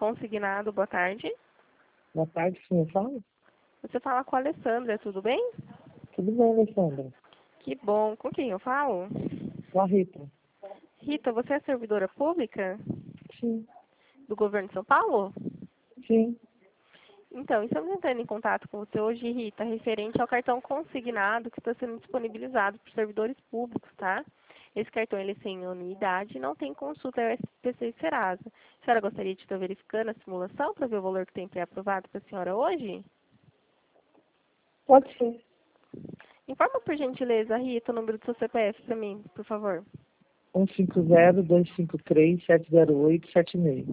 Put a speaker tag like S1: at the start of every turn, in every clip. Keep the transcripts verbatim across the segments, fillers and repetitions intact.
S1: Consignado, boa tarde.
S2: Boa tarde, sim, eu falo?
S1: Você fala com a Alessandra, tudo bem?
S2: Tudo bem, Alessandra?
S1: Que bom. Com quem eu falo?
S2: Com a Rita?
S1: Rita, você é servidora pública
S2: Sim,
S1: do governo de São Paulo?
S2: sim.
S1: Então, estamos entrando em contato com você hoje, Rita, referente ao cartão consignado que está sendo disponibilizado por servidores públicos, tá? Esse cartão ele é sem anuidade e não tem consulta ao S P C e Serasa. A senhora gostaria de estar verificando a simulação para ver o valor que tem pré-aprovado para a senhora hoje?
S2: Pode ser.
S1: Informa, por gentileza, Rita, o número do seu C P F para mim, por favor.
S2: um cinco zero, dois cinco três, sete zero oito, sete seis.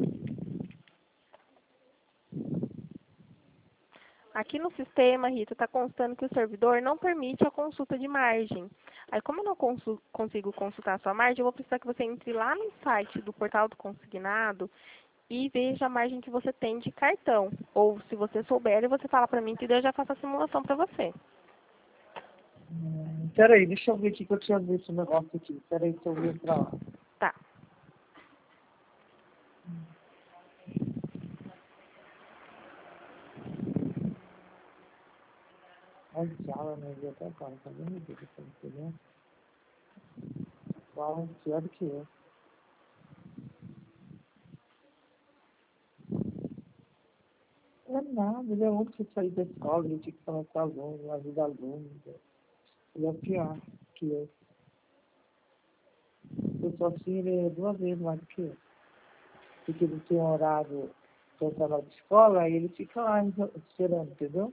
S1: Aqui no sistema, Rita, está constando que o servidor não permite a consulta de margem. Aí, como eu não consu- consigo consultar a sua margem, eu vou precisar que você entre lá no site do portal do consignado e veja a margem que você tem de cartão. Ou, se você souber, você fala para mim que daí eu já faço a simulação para você.
S2: Hum, peraí, deixa eu ver aqui que eu tinha visto um negócio aqui. Peraí que eu vou pra lá.
S1: Tá.
S2: Olha sala, né? Eu até agora, tá vendo? Deus, tá entendendo? Qual que hora que é? Não é nada, ele é ontem que eu saí da escola, ele tinha que falar com o aluno, ajudar aluno. Ele é o pior que eu. Eu sou assim, ele é duas vezes mais do que eu. Porque ele tem um horário que eu trabalho de escola, aí ele fica lá esperando, entendeu?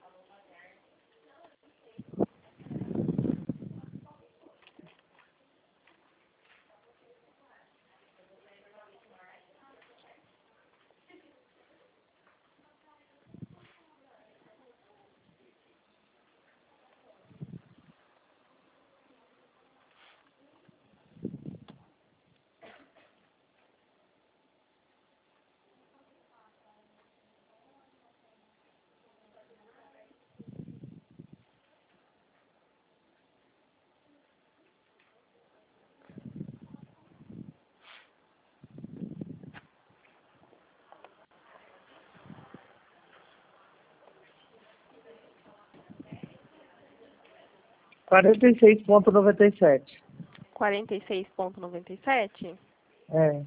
S2: quarenta e seis vírgula noventa e sete.
S1: quarenta e seis vírgula noventa e sete?
S2: É.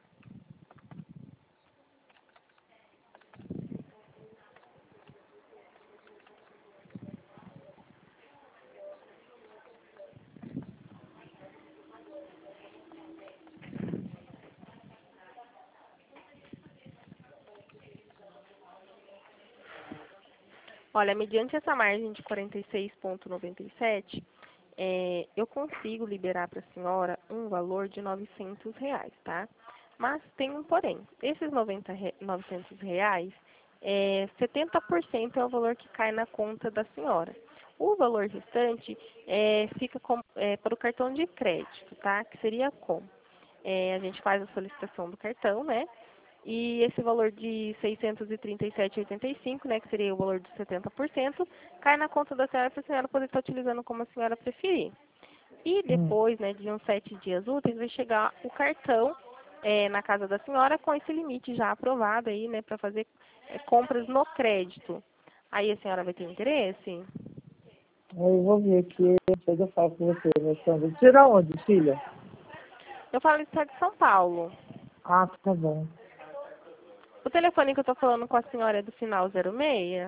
S1: Olha, mediante essa margem de quarenta e seis vírgula noventa e sete, é, eu consigo liberar para a senhora um valor de novecentos reais, tá? Mas tem um porém. Esses noventa re- novecentos reais, é, setenta por cento é o valor que cai na conta da senhora. O valor restante é, fica com, é, para o cartão de crédito, tá? Que seria como? É, a gente faz a solicitação do cartão, né? E esse valor de seiscentos e trinta e sete vírgula oitenta e cinco, né, que seria o valor de setenta por cento, cai na conta da senhora para a senhora poder estar utilizando como a senhora preferir. E
S2: Hum.
S1: depois, né, de uns sete dias úteis, vai chegar o cartão é, na casa da senhora com esse limite já aprovado aí, né, para fazer é, compras no crédito. Aí a senhora vai ter interesse?
S2: Eu vou ver aqui, depois eu falo com você, Alessandra. Tira onde, filha?
S1: Eu falo do estado de São Paulo.
S2: Ah, tá bom.
S1: O telefone que eu estou falando com a senhora é do final zero seis?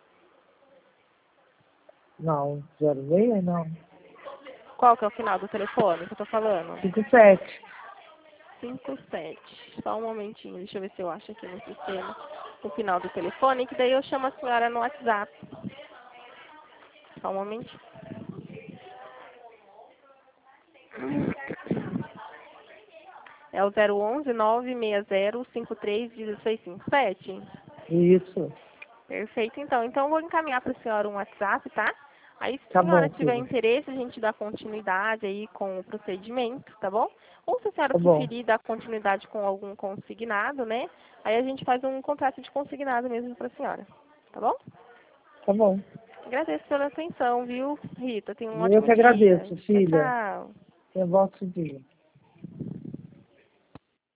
S2: Não, zero seis, não.
S1: Qual que é o final do telefone que eu estou falando?
S2: cinco sete.
S1: cinco sete. Só um momentinho, deixa eu ver se eu acho aqui no sistema o final do telefone, que daí eu chamo a senhora no WhatsApp. Só um momentinho. É o zero onze, nove seis zero, cinco três um seis cinco sete?
S2: Isso.
S1: Perfeito, então. Então, eu vou encaminhar para a senhora um WhatsApp, tá? Aí, se
S2: Tá
S1: a senhora
S2: bom,
S1: tiver
S2: filha.
S1: interesse, a gente dá continuidade aí com o procedimento, tá bom? Ou se a senhora
S2: Tá bom.
S1: preferir dar continuidade com algum consignado, né? Aí a gente faz um contrato de consignado mesmo para a senhora, tá bom?
S2: Tá bom.
S1: Agradeço pela atenção, viu, Rita? Tenha um
S2: Eu
S1: ótimo
S2: que
S1: dia.
S2: agradeço,
S1: Tchau,
S2: filha.
S1: tchau.
S2: Tenha um bom dia.